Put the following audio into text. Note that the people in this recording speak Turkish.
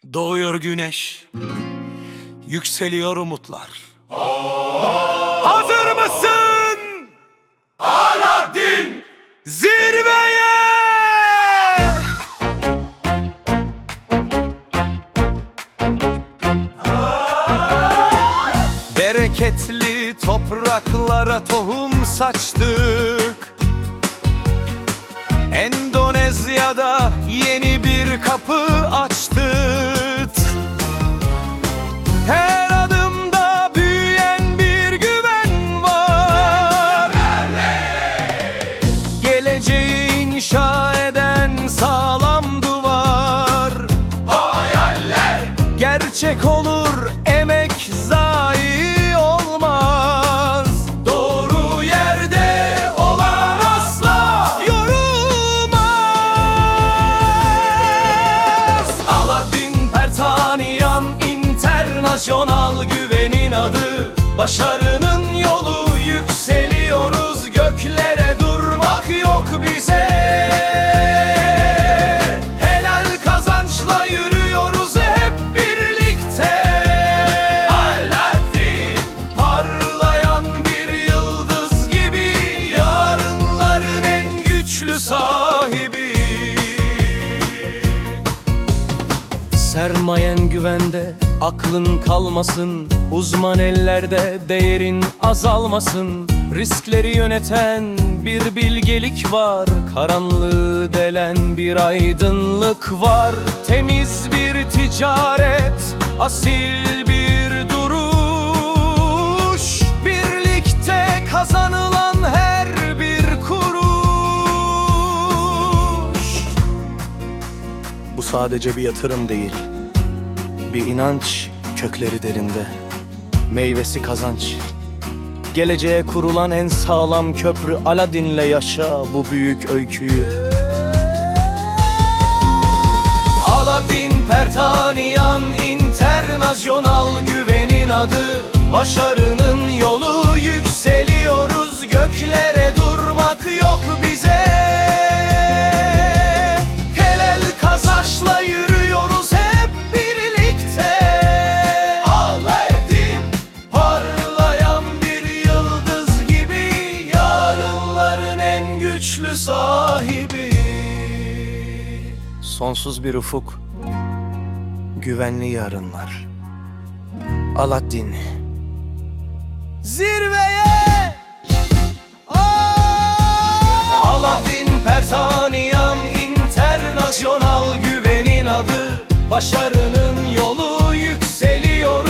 Doğuyor güneş, yükseliyor umutlar. Hazır mısın? Aladdin zirveye! Bereketli topraklara tohum saçtık. Endonezya'da yeni bir kapı açtık. Her adımda büyüyen bir güven var. Geleceği inşa eden sağlam duvar. Hayaller gerçek olur, emek zayi olmaz. Doğru yerde olan asla yorulmaz. Aladdin Pertaniyan internasyonal güvenin adı. Başarının yolu, yükseliyoruz göklere, durmak yok bize. Helal kazançla yürüyoruz hep birlikte. Aladdin parlayan bir yıldız gibi, yarınların en güçlü sahibi. Sermayen güvende, aklın kalmasın. Uzman ellerde, değerin azalmasın. Riskleri yöneten bir bilgelik var. Karanlığı delen bir aydınlık var. Temiz bir ticaret, asil bir duruş. Birlikte kazanılan her bir kuruş. Bu sadece bir yatırım değil, bir inanç, kökleri derinde, meyvesi kazanç. Geleceğe kurulan en sağlam köprü, Aladdin'le yaşa bu büyük öyküyü. Aladdin Pertaniyan internasyonal güvenin adı. Başarının yolu, yükseliyoruz göklere, durmak yok bize. Helal kazançla yürüyoruz hep birlikte. Aladdin parlayan bir yıldız gibi, yarınların en güçlü sahibi. Sonsuz bir ufuk, güvenli yarınlar. Aladdin zirveye! Aladdin Pertaniyan internasyonal güvenin adı. Başarının yolu, yükseliyor